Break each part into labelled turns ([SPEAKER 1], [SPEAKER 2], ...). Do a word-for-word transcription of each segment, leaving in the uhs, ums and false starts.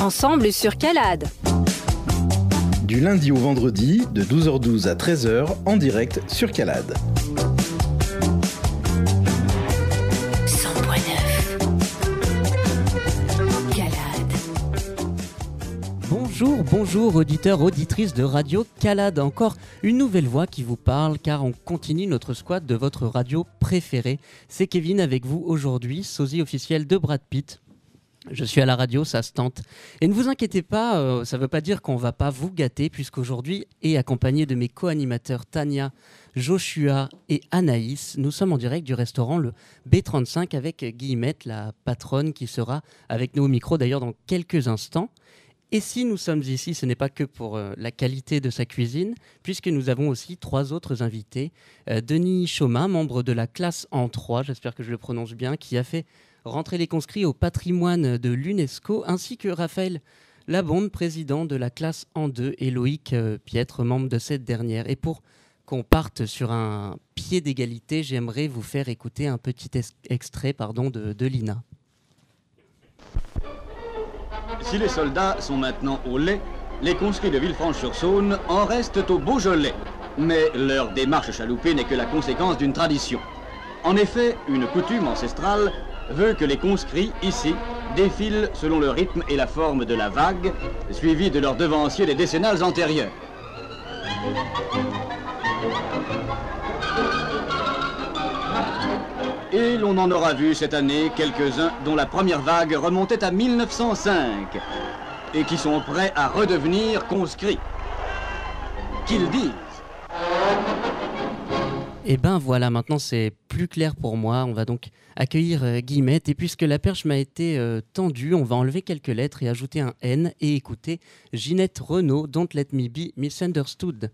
[SPEAKER 1] ensemble sur Calade.
[SPEAKER 2] Du lundi au vendredi, de douze heures douze à treize heures, en direct sur Calade.
[SPEAKER 1] cent neuf. Calade.
[SPEAKER 3] Bonjour, bonjour auditeurs, auditrices de Radio Calade. Encore une nouvelle voix qui vous parle car on continue notre squad de votre radio préférée. C'est Kevin avec vous aujourd'hui, sosie officiel de Brad Pitt. Je suis à la radio, ça se tente. Et ne vous inquiétez pas, euh, ça ne veut pas dire qu'on ne va pas vous gâter, puisqu'aujourd'hui, et accompagné de mes co-animateurs Tania, Joshua et Anaïs, nous sommes en direct du restaurant le B trente-cinq avec Guillemette, la patronne, qui sera avec nous au micro d'ailleurs dans quelques instants. Et si nous sommes ici, ce n'est pas que pour euh, la qualité de sa cuisine, puisque nous avons aussi trois autres invités. Euh, Denis Chaumin, membre de la classe en trois, j'espère que je le prononce bien, qui a fait rentrer les conscrits au patrimoine de l'UNESCO, ainsi que Raphaël Labonde, président de la classe en deux, et Loïc euh, Pietre, membre de cette dernière. Et pour qu'on parte sur un pied d'égalité, j'aimerais vous faire écouter un petit es- extrait pardon, de, de Lina.
[SPEAKER 4] Si les soldats sont maintenant au lait, les conscrits de Villefranche-sur-Saône en restent au Beaujolais. Mais leur démarche chaloupée n'est que la conséquence d'une tradition. En effet, une coutume ancestrale veut que les conscrits, ici, défilent selon le rythme et la forme de la vague, suivi de leurs devanciers des décennales antérieures. Et l'on en aura vu cette année quelques-uns dont la première vague remontait à mille neuf cent cinq et qui sont prêts à redevenir conscrits. Qu'ils disent.
[SPEAKER 3] Et ben voilà, maintenant c'est plus clair pour moi. On va donc accueillir euh, Guillemette. Et puisque la perche m'a été euh, tendue, on va enlever quelques lettres et ajouter un N et écouter Ginette Renaud, Don't Let Me Be Misunderstood.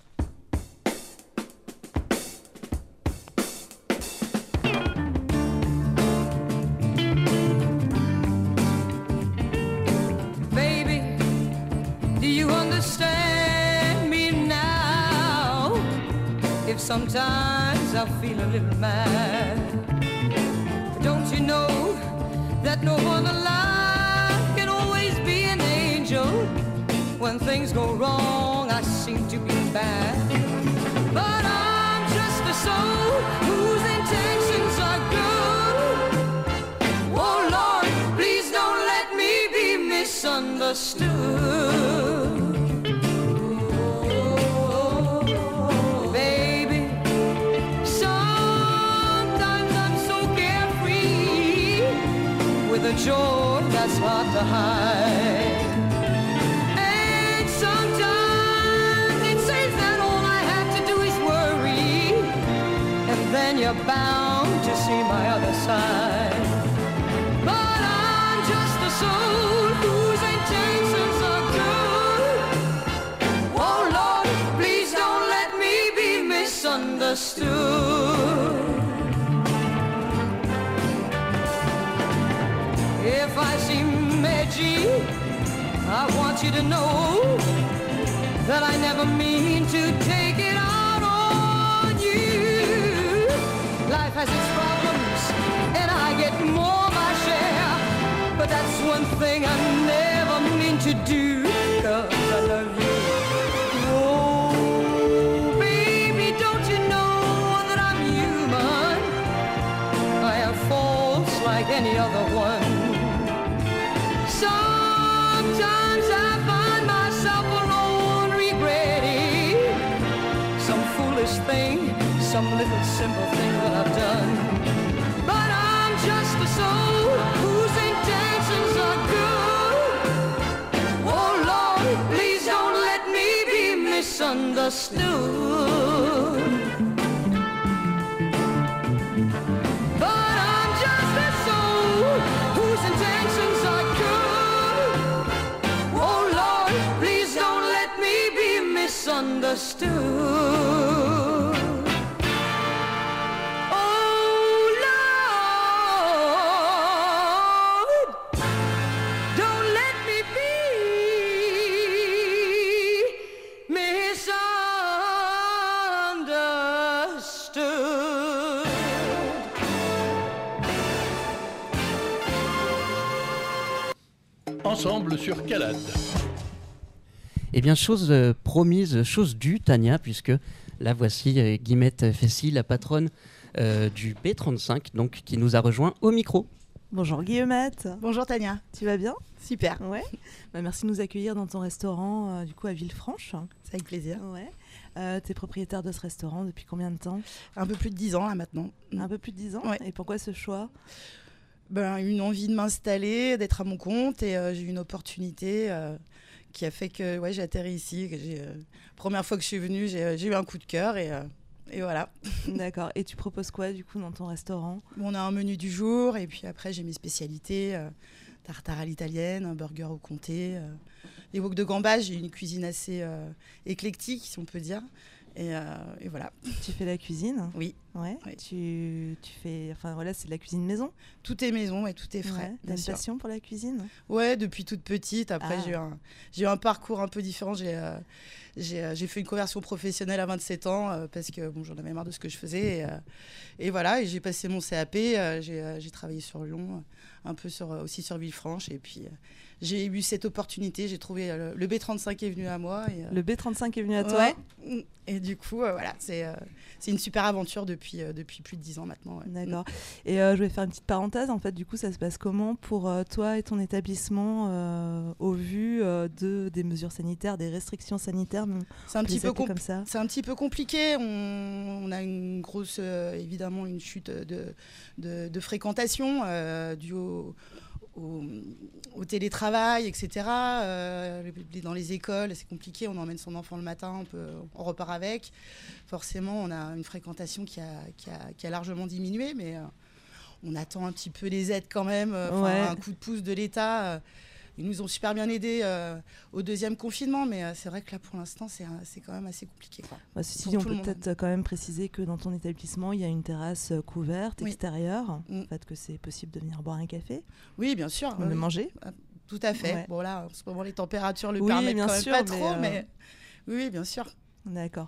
[SPEAKER 5] Baby, do you understand me now? If sometimes I feel a little mad, don't you know that no one alive can always be an angel? When things go wrong, I seem to be bad. But I'm just a soul whose intentions are good. Oh Lord, please don't let me be misunderstood. A joy that's hard to hide. And sometimes it seems that all I have to do is worry, and then you're bound to see my other side. But I'm just a soul whose intentions are good. Oh Lord, please don't let me be misunderstood. If I seem edgy, I want you to know that I never mean to take it out on you. Life has its problems, and I get more my share, but that's one thing I never mean to do, 'cause I love you. Oh, baby, don't you know that I'm human? I have faults like any other one. Sometimes I find myself alone regretting some foolish thing, some little simple thing that I've done. But I'm just a soul whose intentions are good. Oh Lord, please don't let me be misunderstood. But I'm just a soul whose intentions are good. Oh Lord, please don't let me be misunderstood. Oh Lord, don't let me be misunderstood.
[SPEAKER 6] ensemble sur Calade.
[SPEAKER 3] Eh bien, chose euh, promise, chose due, Tania, puisque là, voici euh, Guillemette Fessy, la patronne euh, du B trente-cinq, donc, qui nous a rejoint au micro.
[SPEAKER 7] Bonjour Guillemette.
[SPEAKER 8] Bonjour Tania.
[SPEAKER 7] Tu vas bien ?
[SPEAKER 8] Super.
[SPEAKER 7] Ouais. Bah, merci de nous accueillir dans ton restaurant, euh, du coup, à Villefranche.
[SPEAKER 8] C'est avec plaisir.
[SPEAKER 7] Ouais. Euh, tu es propriétaire de ce restaurant depuis combien de temps ?
[SPEAKER 8] Un peu plus de dix ans là maintenant.
[SPEAKER 7] Un peu plus de dix ans ?
[SPEAKER 8] Ouais.
[SPEAKER 7] Et pourquoi ce choix ?
[SPEAKER 8] Ben, une envie de m'installer, d'être à mon compte et euh, j'ai eu une opportunité euh, qui a fait que ouais, j'ai atterri ici. Que j'ai, euh, première fois que je suis venue, j'ai, j'ai eu un coup de cœur et, euh, et voilà.
[SPEAKER 7] D'accord. Et tu proposes quoi du coup dans ton restaurant ?
[SPEAKER 8] On a un menu du jour et puis après j'ai mes spécialités, euh, tartare à l'italienne, un burger au comté, euh, les wok de gambas. J'ai une cuisine assez euh, éclectique si on peut dire. Et, euh, et voilà.
[SPEAKER 7] Tu fais la cuisine ?
[SPEAKER 8] Oui.
[SPEAKER 7] Ouais.
[SPEAKER 8] Oui.
[SPEAKER 7] Tu, tu fais, enfin voilà, c'est de la cuisine maison ?
[SPEAKER 8] Tout est maison et tout est frais.
[SPEAKER 7] Ouais. T'as une passion pour la cuisine ?
[SPEAKER 8] Ouais, depuis toute petite. Après,
[SPEAKER 7] Ah.
[SPEAKER 8] j'ai, eu un, j'ai eu un parcours un peu différent. J'ai, euh, j'ai, euh, j'ai fait une conversion professionnelle à vingt-sept ans euh, parce que bon, j'en avais marre de ce que je faisais. Et, euh, et voilà, et j'ai passé mon C A P. Euh, j'ai, euh, j'ai travaillé sur Lyon, un peu sur, euh, aussi sur Villefranche. Et puis, euh, j'ai eu cette opportunité. J'ai trouvé euh, le B trente-cinq est venu à moi. Et, euh,
[SPEAKER 7] Le B trente-cinq est venu à toi ?
[SPEAKER 8] ouais. Et du coup, euh, voilà, c'est, euh, c'est une super aventure depuis, euh, depuis plus de dix ans maintenant. Ouais.
[SPEAKER 7] D'accord. Et euh, je vais faire une petite parenthèse. En fait, du coup, ça se passe comment pour euh, toi et ton établissement euh, au vu euh, de, des mesures sanitaires, des restrictions sanitaires même,
[SPEAKER 8] C'est un
[SPEAKER 7] on peut
[SPEAKER 8] petit
[SPEAKER 7] les
[SPEAKER 8] peu
[SPEAKER 7] appeler
[SPEAKER 8] compl-
[SPEAKER 7] comme ça.
[SPEAKER 8] C'est un petit peu compliqué. On, on a une grosse, euh, évidemment, une chute de, de, de fréquentation euh, due au, au, au télétravail, et cetera. Euh, dans les écoles, c'est compliqué. On emmène son enfant le matin, on, peut, on repart avec. Forcément, on a une fréquentation qui a, qui a, qui a largement diminué, mais euh, on attend un petit peu les aides quand même. Euh,
[SPEAKER 7] Ouais.
[SPEAKER 8] Un coup de pouce de l'État. Euh, Ils nous ont super bien aidés euh, au deuxième confinement, mais euh, c'est vrai que là, pour l'instant, c'est, euh, c'est quand même assez compliqué, quoi.
[SPEAKER 7] Bah, ceci
[SPEAKER 8] Pour
[SPEAKER 7] dit, on
[SPEAKER 8] tout
[SPEAKER 7] peut
[SPEAKER 8] le monde.
[SPEAKER 7] peut-être quand même préciser que dans ton établissement, il y a une terrasse euh, couverte,
[SPEAKER 8] Oui.
[SPEAKER 7] extérieure.
[SPEAKER 8] Mm.
[SPEAKER 7] En fait, que c'est possible de venir boire un café,
[SPEAKER 8] Oui, bien sûr.
[SPEAKER 7] de
[SPEAKER 8] oui,
[SPEAKER 7] manger.
[SPEAKER 8] tout à fait.
[SPEAKER 7] Ouais.
[SPEAKER 8] Bon, là, en ce moment, les températures le
[SPEAKER 7] Oui,
[SPEAKER 8] permettent
[SPEAKER 7] bien
[SPEAKER 8] quand même
[SPEAKER 7] sûr,
[SPEAKER 8] pas
[SPEAKER 7] mais,
[SPEAKER 8] trop,
[SPEAKER 7] euh,
[SPEAKER 8] mais oui, oui, bien sûr.
[SPEAKER 7] D'accord.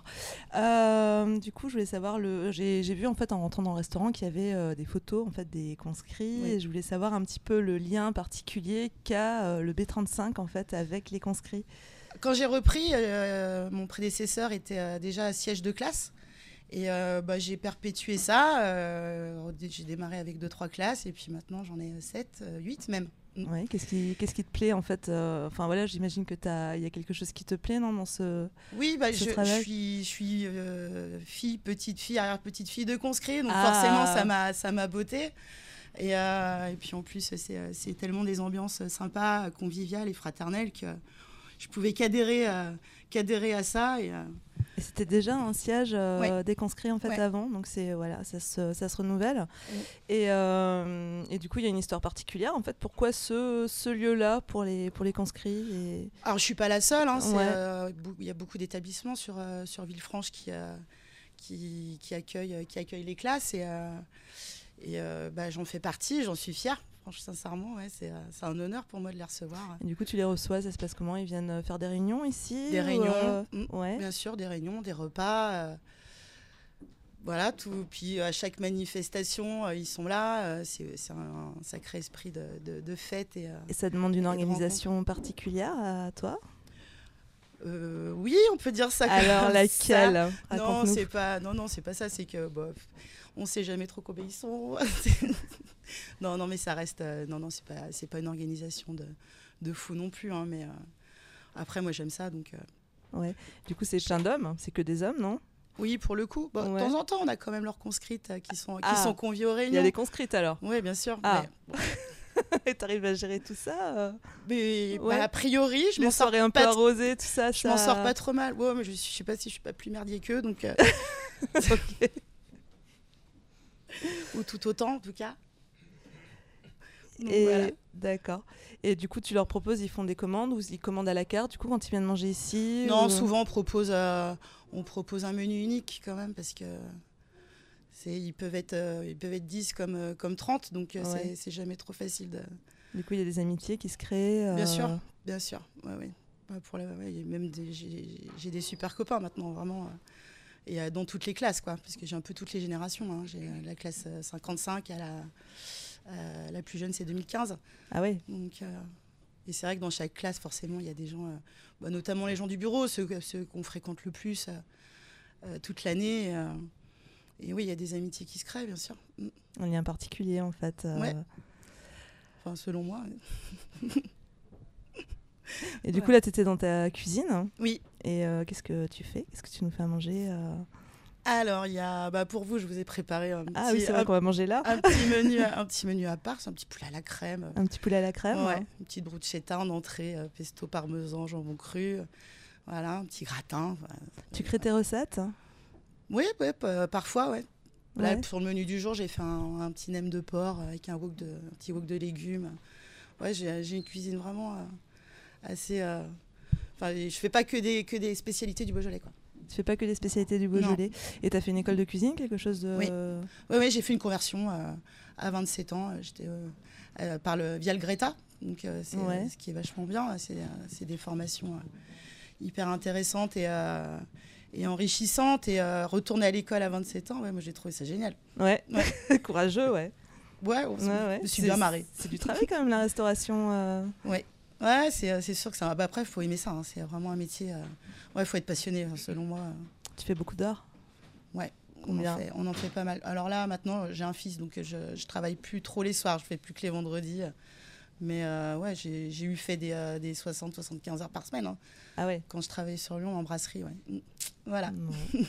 [SPEAKER 7] Euh, du coup, je voulais savoir, le... j'ai, j'ai vu en fait en rentrant dans le restaurant qu'il y avait euh, des photos en fait des conscrits.
[SPEAKER 8] Oui.
[SPEAKER 7] Et je voulais savoir un petit peu le lien particulier qu'a euh, le B trente-cinq en fait avec les conscrits.
[SPEAKER 8] Quand j'ai repris, euh, mon prédécesseur était euh, déjà siège de classe. Et euh, bah, j'ai perpétué ça. Euh, j'ai démarré avec deux trois classes et puis maintenant j'en ai sept, huit même. Mm.
[SPEAKER 7] Ouais, qu'est-ce qui, qu'est-ce qui te plaît en fait euh, Enfin voilà, j'imagine que t'as, il y a quelque chose qui te plaît non dans ce.
[SPEAKER 8] Oui, bah,
[SPEAKER 7] Ce
[SPEAKER 8] je, je
[SPEAKER 7] travail.
[SPEAKER 8] suis, je suis euh, fille, petite fille, arrière-petite fille de conscrits, donc
[SPEAKER 7] Ah.
[SPEAKER 8] forcément ça m'a, ça m'a botté. Et, euh, et puis en plus, c'est, c'est tellement des ambiances sympas, conviviales et fraternelles que je pouvais qu'adhérer, euh, qu'adhérer à ça. Et, euh,
[SPEAKER 7] Et c'était déjà un siège euh,
[SPEAKER 8] Ouais.
[SPEAKER 7] des conscrits en fait
[SPEAKER 8] Ouais.
[SPEAKER 7] avant, donc c'est voilà, ça se, ça se renouvelle.
[SPEAKER 8] Ouais.
[SPEAKER 7] Et, euh, et du coup, il y a une histoire particulière en fait. Pourquoi ce, ce lieu-là pour les pour les conscrits et...
[SPEAKER 8] Alors, je suis pas la seule. Hein, c'est,
[SPEAKER 7] Ouais.
[SPEAKER 8] euh, bou- il y a beaucoup d'établissements sur, euh, sur Villefranche qui, euh, qui, qui, accueillent, qui accueillent les classes. Et, euh, et euh, bah, j'en fais partie, j'en suis fière. Franchement, sincèrement, ouais, c'est, euh, c'est un honneur pour moi de les recevoir.
[SPEAKER 7] Et du coup, tu les reçois, ça se passe comment ? Ils viennent faire des réunions ici
[SPEAKER 8] Des
[SPEAKER 7] ou,
[SPEAKER 8] réunions,
[SPEAKER 7] euh,
[SPEAKER 8] mm,
[SPEAKER 7] Ouais.
[SPEAKER 8] bien sûr, des réunions, des repas. euh, voilà, tout. Puis à chaque manifestation, euh, ils sont là. euh, c'est, c'est un, un sacré esprit de, de, de fête. Et, euh,
[SPEAKER 7] Et ça demande une
[SPEAKER 8] de
[SPEAKER 7] organisation particulière à toi ?
[SPEAKER 8] euh, oui, on peut dire ça.
[SPEAKER 7] Alors
[SPEAKER 8] comme
[SPEAKER 7] laquelle ?
[SPEAKER 8] ça. Non,
[SPEAKER 7] Raconte-nous.
[SPEAKER 8] c'est pas, non, non, c'est pas ça. C'est que bof, on sait jamais trop combien ils sont. non, non, mais ça reste. euh, non, non, c'est pas, c'est pas une organisation de, de fou non plus. Hein, mais euh, après, moi, j'aime ça, donc. euh,
[SPEAKER 7] Ouais. Du coup, c'est plein d'hommes, c'est que des hommes, non ?
[SPEAKER 8] oui, pour le coup. Bon,
[SPEAKER 7] Ouais.
[SPEAKER 8] De temps en temps, on a quand même leurs conscrites euh, qui sont, qui
[SPEAKER 7] Ah.
[SPEAKER 8] sont conviées aux
[SPEAKER 7] Il y a
[SPEAKER 8] réunions.
[SPEAKER 7] des conscrites alors.
[SPEAKER 8] Oui, bien sûr.
[SPEAKER 7] Ah.
[SPEAKER 8] Mais,
[SPEAKER 7] Et t'arrives à gérer tout ça euh
[SPEAKER 8] mais,
[SPEAKER 7] Ouais.
[SPEAKER 8] bah, a priori, je
[SPEAKER 7] Les
[SPEAKER 8] m'en sors
[SPEAKER 7] soirées un peu
[SPEAKER 8] pas. t-
[SPEAKER 7] arrosées, tout ça.
[SPEAKER 8] Je m'en sors pas trop mal. Ouais, mais je, je sais pas si je suis pas plus merdier qu'eux, donc. euh,
[SPEAKER 7] Ok.
[SPEAKER 8] ou tout autant, en tout cas. Donc,
[SPEAKER 7] Et
[SPEAKER 8] voilà.
[SPEAKER 7] d'accord. Et du coup, tu leur proposes, ils font des commandes ou ils commandent à la carte. Du coup, quand ils viennent manger ici.
[SPEAKER 8] Non,
[SPEAKER 7] ou-
[SPEAKER 8] souvent on propose, euh, on propose un menu unique quand même parce que c'est, ils peuvent être, euh, ils peuvent être dix comme, euh, comme trente, donc euh,
[SPEAKER 7] Ouais.
[SPEAKER 8] c'est, c'est jamais trop facile de.
[SPEAKER 7] Du coup, il y a des amitiés qui se créent.
[SPEAKER 8] Bien
[SPEAKER 7] euh,
[SPEAKER 8] sûr, bien sûr, ouais, ouais. Ouais, pour la, ouais, il y a même des, j'ai, j'ai des super copains maintenant, vraiment, euh, et euh, dans toutes les classes, quoi, parce que j'ai un peu toutes les générations. Hein. J'ai euh, la classe euh, cinquante-cinq, à la, euh, la plus jeune c'est deux mille quinze,
[SPEAKER 7] Ah ouais.
[SPEAKER 8] donc. Euh, Et c'est vrai que dans chaque classe, forcément, il y a des gens, euh, bah, notamment les gens du bureau, ceux, ceux qu'on fréquente le plus euh, euh, toute l'année. Euh, et oui, il y a des amitiés qui se créent, bien sûr. Mm.
[SPEAKER 7] Un lien particulier, en fait. Euh...
[SPEAKER 8] Ouais. Enfin, selon moi.
[SPEAKER 7] Et du
[SPEAKER 8] ouais.
[SPEAKER 7] coup, là, tu étais dans ta cuisine.
[SPEAKER 8] Oui.
[SPEAKER 7] Et euh, qu'est-ce que tu fais ? Qu'est-ce que tu nous fais à manger euh...
[SPEAKER 8] Alors, il y a, bah, pour vous, je vous ai préparé un petit,
[SPEAKER 7] ah oui, c'est vrai
[SPEAKER 8] un,
[SPEAKER 7] qu'on va manger là.
[SPEAKER 8] un petit menu, un petit menu à part, c'est un petit poulet à la crème.
[SPEAKER 7] Un petit poulet à la crème.
[SPEAKER 8] Ouais.
[SPEAKER 7] Ouais.
[SPEAKER 8] Une petite bruschetta en entrée, euh, pesto parmesan, jambon cru. Voilà, un petit gratin. Voilà.
[SPEAKER 7] Tu crées tes recettes ?
[SPEAKER 8] Oui, ouais, p- parfois, ouais. Là,
[SPEAKER 7] Ouais.
[SPEAKER 8] sur le menu du jour, j'ai fait un, un petit nem de porc avec un, wok de, un petit wok de légumes. Ouais, j'ai, j'ai une cuisine vraiment euh, assez. Enfin, euh, je fais pas que des que des spécialités du Beaujolais, quoi.
[SPEAKER 7] Tu fais pas que des spécialités du Beaujolais. Et tu as fait une école de cuisine, quelque chose de...
[SPEAKER 8] Oui, ouais, ouais, j'ai fait une conversion euh, à vingt-sept ans. J'étais euh, euh, par le, via le Greta, donc, euh, c'est,
[SPEAKER 7] Ouais.
[SPEAKER 8] ce qui est vachement bien. C'est, euh, c'est des formations euh, hyper intéressantes et, euh, et enrichissantes. Et euh, retourner à l'école à vingt-sept ans, ouais, moi j'ai trouvé ça génial.
[SPEAKER 7] Ouais,
[SPEAKER 8] Ouais.
[SPEAKER 7] courageux, ouais.
[SPEAKER 8] Ouais, on
[SPEAKER 7] Ouais, ouais.
[SPEAKER 8] je me suis
[SPEAKER 7] C'est-
[SPEAKER 8] bien marrée.
[SPEAKER 7] C'est du travail quand même, la restauration. euh.
[SPEAKER 8] Ouais, ouais, c'est, c'est sûr que ça. Bah, après, il faut aimer ça. Hein. C'est vraiment un métier. Euh... Ouais, il faut être passionné, hein, selon moi.
[SPEAKER 7] Tu fais beaucoup d'heures ?
[SPEAKER 8] Ouais, on
[SPEAKER 7] Combien
[SPEAKER 8] en, fait, on en fait pas mal. Alors là, maintenant, j'ai un fils, donc je, je travaille plus trop les soirs. Je fais plus que les vendredis. Mais euh, ouais, j'ai, j'ai eu fait des, euh, des soixante à soixante-quinze heures par semaine. Hein,
[SPEAKER 7] Ah ouais.
[SPEAKER 8] quand je travaillais sur Lyon en brasserie. Ouais. Mm. Voilà.
[SPEAKER 7] Ouais.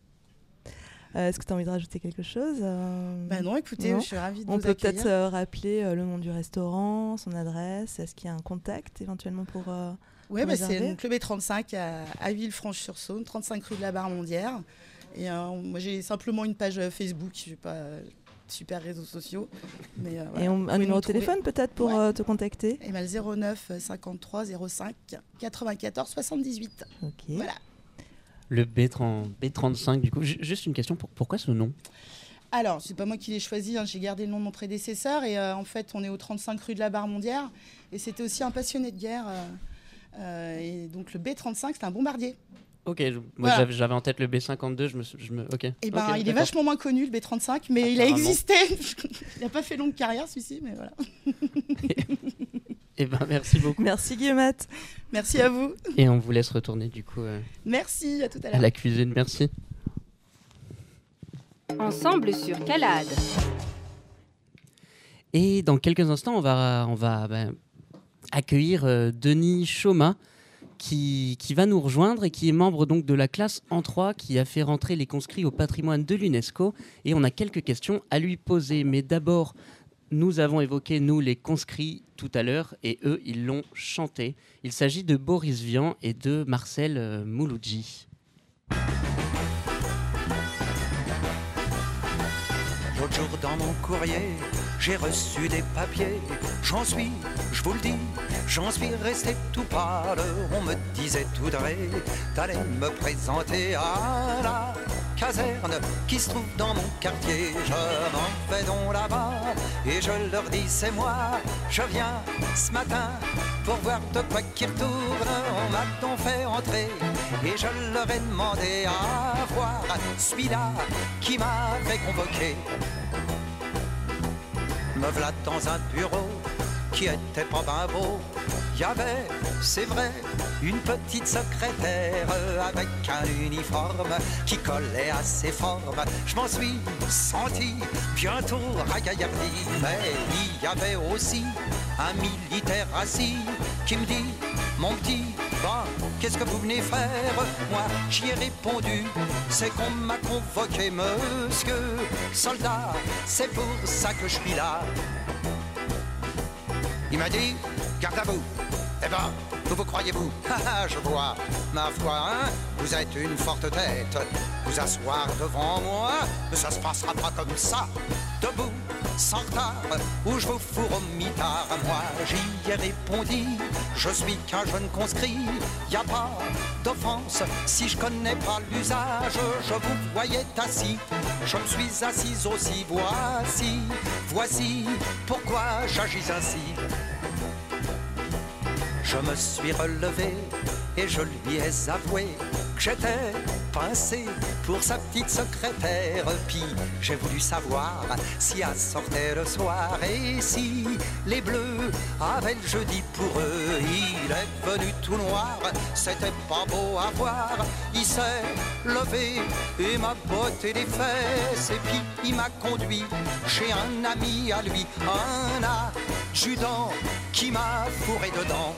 [SPEAKER 7] Euh, Est-ce que tu as envie de rajouter quelque chose euh...
[SPEAKER 8] Bah non, écoutez,
[SPEAKER 7] Non.
[SPEAKER 8] je suis ravie de
[SPEAKER 7] On
[SPEAKER 8] vous
[SPEAKER 7] peut
[SPEAKER 8] accueillir.
[SPEAKER 7] peut-être euh, rappeler euh, le nom du restaurant, son adresse. Est-ce qu'il y a un contact éventuellement pour. Euh...
[SPEAKER 8] Oui, bah, c'est
[SPEAKER 7] réserver
[SPEAKER 8] donc le B trente-cinq à, à Villefranche-sur-Saône, trente-cinq rue de la Barre-Mondière. Et euh, moi, j'ai simplement une page Facebook, je n'ai pas euh, super réseaux sociaux. Mais, euh, voilà.
[SPEAKER 7] Et on-
[SPEAKER 8] Vous
[SPEAKER 7] un
[SPEAKER 8] pouvez
[SPEAKER 7] numéro
[SPEAKER 8] nous
[SPEAKER 7] de téléphone
[SPEAKER 8] trouver.
[SPEAKER 7] peut-être pour
[SPEAKER 8] Ouais.
[SPEAKER 7] euh, te contacter.
[SPEAKER 8] Et ben, le zéro neuf cinquante-trois zéro cinq quatre-vingt-quatorze soixante-dix-huit.
[SPEAKER 7] Ok.
[SPEAKER 8] Voilà.
[SPEAKER 3] Le B trente, B trente-cinq, du coup, Ju- juste une question, pour- pourquoi ce nom ?
[SPEAKER 8] Alors, c'est pas moi qui l'ai choisi, hein, j'ai gardé le nom de mon prédécesseur. Et euh, en fait, on est au trente-cinq rue de la Barre-Mondière. Et c'était aussi un passionné de guerre. euh, euh, et donc, le B trente-cinq, c'est un bombardier.
[SPEAKER 3] Ok, je- moi
[SPEAKER 8] Voilà.
[SPEAKER 3] j'avais, j'avais en tête le B cinquante-deux, je me, sou- je me ok.
[SPEAKER 8] Et ben,
[SPEAKER 3] Ok,
[SPEAKER 8] il est
[SPEAKER 3] d'accord.
[SPEAKER 8] vachement moins connu, le B trente-cinq, mais il a
[SPEAKER 3] Apparemment.
[SPEAKER 8] existé. Il n'a pas fait longue carrière, celui-ci, mais voilà.
[SPEAKER 3] Eh ben, merci beaucoup.
[SPEAKER 7] Merci Guillemette.
[SPEAKER 8] Merci à vous.
[SPEAKER 3] Et on vous laisse retourner du coup euh,
[SPEAKER 8] Merci, à tout à
[SPEAKER 3] à
[SPEAKER 8] l'heure.
[SPEAKER 3] la cuisine, merci.
[SPEAKER 1] Ensemble sur Calade.
[SPEAKER 3] Et dans quelques instants, on va, on va ben, accueillir euh, Denis Chaumat, qui, qui va nous rejoindre et qui est membre donc de la classe en trois qui a fait rentrer les conscrits au patrimoine de l'UNESCO. Et on a quelques questions à lui poser. Mais d'abord, nous avons évoqué, nous, les conscrits tout à l'heure, et eux, ils l'ont chanté. Il s'agit de Boris Vian et de Marcel euh, Mouloudji.
[SPEAKER 6] L'autre jour dans mon courrier, j'ai reçu des papiers. J'en suis, je vous le dis, j'en suis resté tout pâle. On me disait tout drôle d'aller me présenter à la caserne qui se trouve dans mon quartier. Je m'en vais donc là-bas et je leur dis c'est moi. Je viens ce matin pour voir de quoi qui retourne. On m'a donc fait entrer et je leur ai demandé à voir celui-là qui m'avait convoqué. Me v'là dans un bureau qui était pas ben beau. Y avait, c'est vrai, une petite secrétaire avec un uniforme qui collait à ses formes. Je m'en suis senti bientôt ragaillardi. Mais il y avait aussi un militaire assis qui me dit: mon petit, ben, qu'est-ce que vous venez faire? Moi, j'y ai répondu: c'est qu'on m'a convoqué, monsieur soldat, c'est pour ça que je suis là. Il m'a dit: garde à vous. Eh ben, vous vous croyez-vous? Haha, je vois, ma foi, hein, vous êtes une forte tête. Vous asseoir devant moi, mais ça se passera pas comme ça. Debout, sans retard, ou je vous fourre au mitard. Moi, j'y ai répondu: je suis qu'un jeune conscrit. Y a pas d'offense si je connais pas l'usage. Je vous voyais assis, je me suis assise aussi. Voici, voici pourquoi j'agis ainsi. Je me suis relevé et je lui ai avoué que j'étais pincé pour sa petite secrétaire. Puis j'ai voulu savoir si elle sortait le soir et si les bleus avaient le jeudi pour eux. Il est venu tout noir, c'était pas beau à voir. Il s'est levé et m'a botté les fesses. Et puis il m'a conduit chez un ami à lui, un adjudant qui m'a fourré dedans.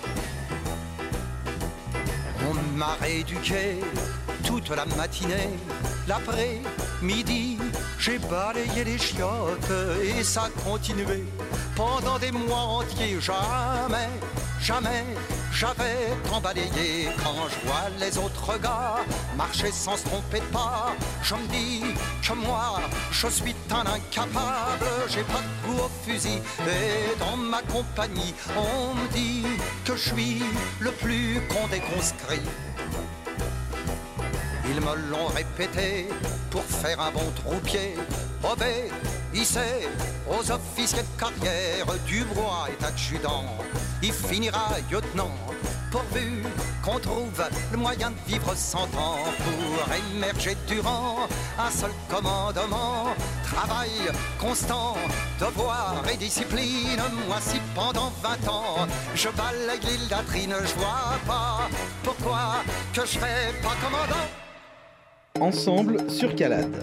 [SPEAKER 6] On m'a rééduqué toute la matinée. L'après-midi, j'ai balayé les chiottes et ça continuait pendant des mois entiers. Jamais, jamais, j'avais tant balayé. Quand je vois les autres gars marcher sans se tromper de pas, je me dis que moi, je suis un incapable. J'ai pas de goût au fusil et dans ma compagnie, on me dit que je suis le plus con des conscrits. Ils me l'ont répété pour faire un bon trou-pied. Obéissez aux officiers de carrière. Dubois est adjudant, il finira lieutenant, pourvu qu'on trouve le moyen de vivre cent ans. Pour émerger du rang, un seul commandement, travail constant, devoir et discipline. Moi si pendant vingt ans je balaye l'île d'Atrine, je vois pas pourquoi que je serais pas commandant.
[SPEAKER 2] Ensemble sur Calade.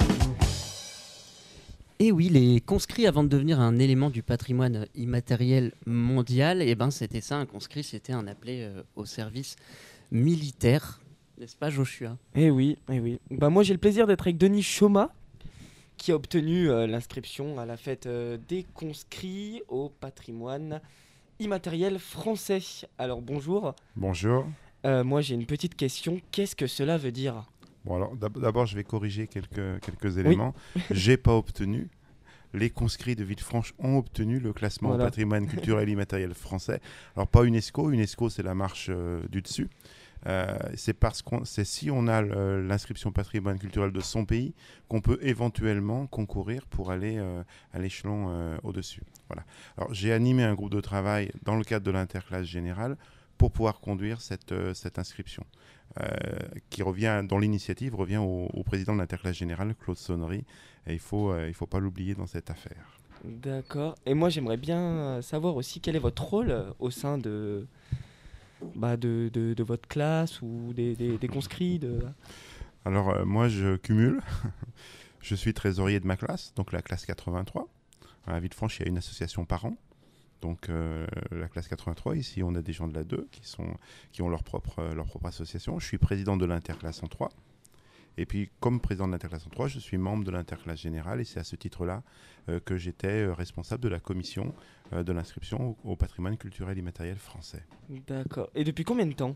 [SPEAKER 3] Et oui, les conscrits, avant de devenir un élément du patrimoine immatériel mondial, eh ben, c'était ça, un conscrit, c'était un appelé euh, au service militaire. N'est-ce pas, Joshua ?
[SPEAKER 9] Eh oui, eh oui. Bah, moi, j'ai le plaisir d'être avec Denis Choma, qui a obtenu euh, l'inscription à la fête euh, des conscrits au patrimoine immatériel français. Alors, bonjour.
[SPEAKER 10] Bonjour.
[SPEAKER 9] Euh, moi, j'ai une petite question. Qu'est-ce que cela veut dire ?
[SPEAKER 10] Bon, alors d'abord, je vais corriger quelques, quelques éléments. Oui. J'ai pas obtenu. Les conscrits de Villefranche ont obtenu le classement voilà. au patrimoine culturel immatériel français. Alors, pas UNESCO. UNESCO, c'est la marche euh, du dessus. Euh, c'est parce qu'on, c'est si on a le, l'inscription patrimoine culturel de son pays qu'on peut éventuellement concourir pour aller euh, à l'échelon euh, au-dessus. Voilà. Alors, j'ai animé un groupe de travail dans le cadre de l'interclasse générale pour pouvoir conduire cette, euh, cette inscription. Euh, qui revient, dont l'initiative revient au, au président de l'interclasse générale, Claude Sonnery, et il ne faut, euh, il faut pas l'oublier dans cette affaire.
[SPEAKER 9] D'accord. Et moi, j'aimerais bien savoir aussi quel est votre rôle au sein de, bah, de, de, de votre classe ou des, des, des conscrits de...
[SPEAKER 10] Alors, euh, moi, je cumule. Je suis trésorier de ma classe, donc la classe quatre-vingt-trois. À Villefranche, il y a une association par an. Donc euh, la classe quatre-vingt-trois, ici on a des gens de la deux qui, sont, qui ont leur propre, euh, leur propre association. Je suis président de l'interclasse en trois. Et puis comme président de l'interclasse en trois, je suis membre de l'interclasse générale et c'est à ce titre-là euh, que j'étais euh, responsable de la commission euh, de l'inscription au, au patrimoine culturel immatériel français.
[SPEAKER 9] D'accord. Et depuis combien de temps